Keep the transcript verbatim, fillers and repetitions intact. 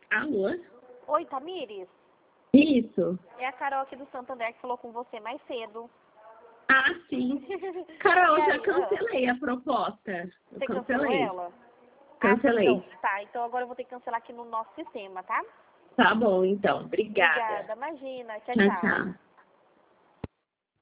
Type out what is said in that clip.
Alô? Oi, Tamires? Isso. É a Carol aqui do Santander que falou com você mais cedo. Ah, sim. Carol, E já aí, cancelei a proposta. Eu Você cancelou cancelei. ela? Ah, Cancelei. então, tá. Então agora eu vou ter que cancelar aqui no nosso sistema, tá? Tá bom, então. Obrigada. Obrigada, imagina. Tchau, Tchau, tchau. tchau.